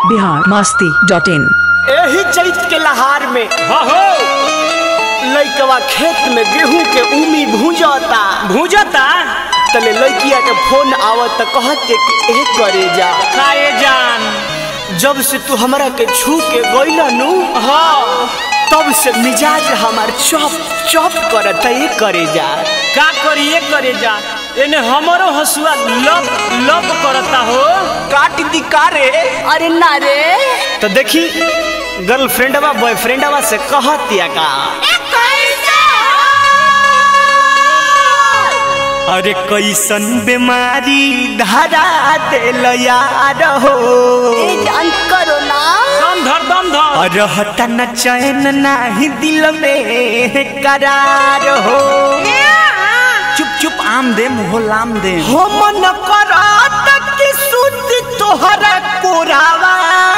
biharmasti.in एही चैत के लहार में लइकवा खेत में गेहूं के उमी भूंजता तले लइकिया के फोन आवत कहत के ए करे जा काए जान जब से तू हमरा के छू के गइला नु तब से मिजाज हमार चप चप करत ए करे जा का करिए करे जा एने हमरो हसुआ लप लप करता हो काट दी कारे अरे ना रे तो देखी गर्लफ्रेंडवा बॉयफ्रेंडवा से कहतिया का अरे कैसन बीमारी धरा दिल यार हो ए जान करो ना दम धर रहता न चैन नाही दिल में करार हो चुप चुप आम दे मुहो लाम दे हो मन करात कि सुत तोहरा कोरावा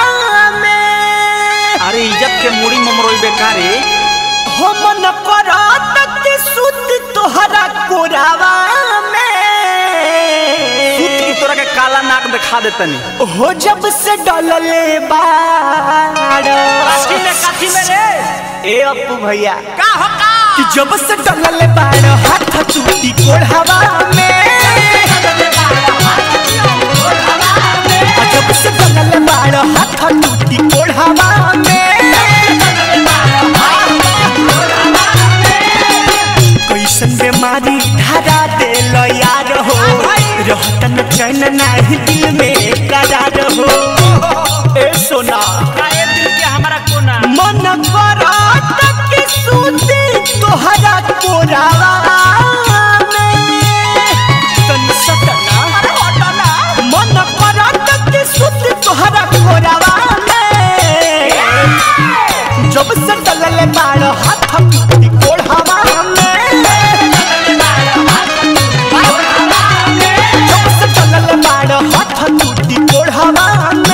में अरे इज्जत के मुड़ी ममरोई बेकारे हो मन करात कि सुत तोहरा कोरावा में सूत की तोरा के काला नाक दिखा दे तनी हो जब से डलले बाड़ काठी में रे ए अपू भैया का हो का कि जब से डलले बाड़ हाथ चूटी कोढ़ावा में जब से डलले बाड़ हाथ चूटी कोढ़ावा में कैसन बीमारी धरा दिल यार हो रहता न चैन नाही दिल में करार हो ए सोना काए दिल के हमारा कोना मन करात कि सूती तोहरा कोरावा में तन सटना मन करात कि सूती तोहरा कोरावा में जब से डलले बाड़ हाथ टूटी कोढ़ावा में जब से डलले बाड़ हाथ टूटी कोढ़ावा में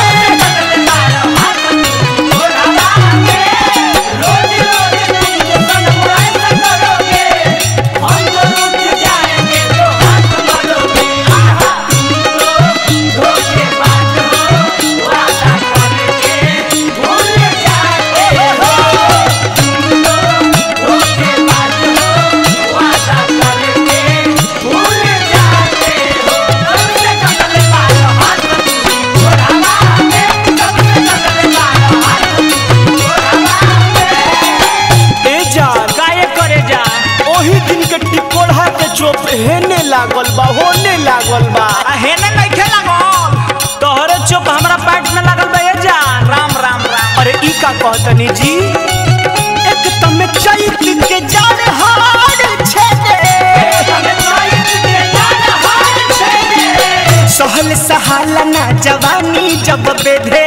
हेने लागल बा होने लागल बा हेने नइखे लागल तोहरे चुप हमरा पैट में लागल बा ए जान राम राम राम अरे ई का कहतनी जी एक तम चैत के जान हार छेदे सहल सहाला ना जवानी जब बेधे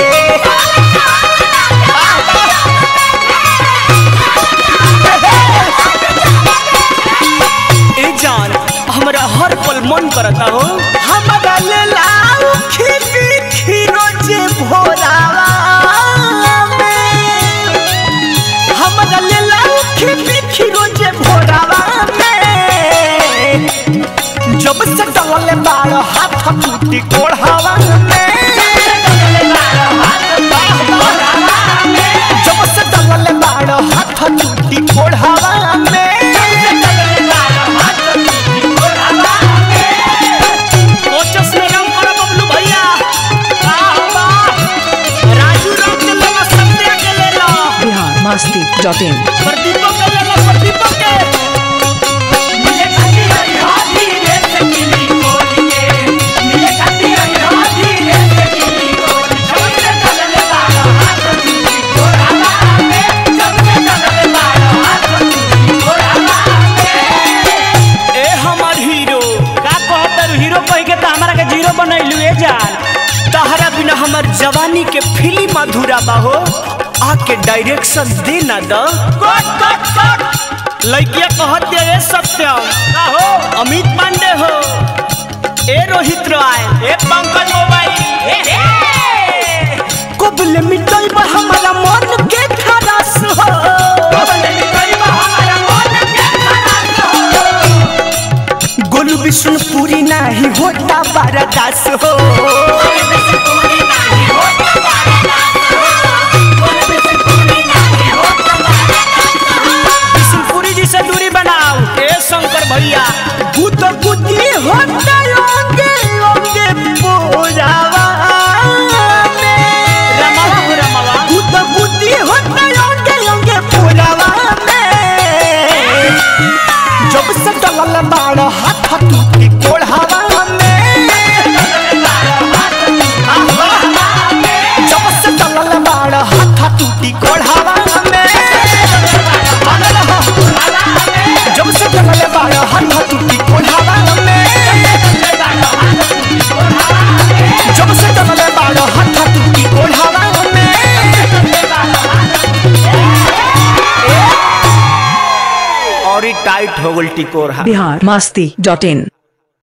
हमरा हर पल मन करता हो हमरा ले लाऊ खीरो जे भोरावा में हमरा ले लाऊ खीरो जे भोरावा में जब से डलले बाड़ हाथ टूटी कोढ़ावा में जब से डलले बाड़ हाथ टूटी कोढ़ावा में biharmasti.in प्रदीपक के ले लो प्रदीपक के मिले खाती हाथी रे से किली कोलिए मिले खाती हाथी रे से किली कोली जब से डलले बाड़ हाथ टूटी कोढ़ावा में जब से डलले बाड़ हाथ टूटी कोढ़ावा में ए हमार हीरो का कहत हीरो कह के त हमरा के जीरो बनैलू ए जान तहरा बिना हमार जवानी के फिल्म अधूरा बाहो आके डायरेक्शन देना द कट कट कट लइकिया कहत दे ए सत्यम का हो अमित पांडे हो ए रोहित राय ए पंकज मोबाइल ए कोबले मिटल बा हमारा मन के खरास हो विष्णुपुरी नाही होता बरदास हो बिशनपुरी जी से दूरी बनाओ ए शंकर भैया। भूत बुद्धि होता योगे योगे पूजावा में रमावा हो रमावा। भूत बुद्धि होता योगे योगे पूजावा में जब से डलल बाड़ हाथ टूटी कोढ़ावा में जब से डलल बाड़ हाथ टूटी कोढ़ावा में जब से डलल बाड़ हाथ टूटी कोढ़ावा में जब से डलल बाड़ हाथ टूटी कोढ़ावा में और ही टाइट हो गल टिकोर। biharmasti.in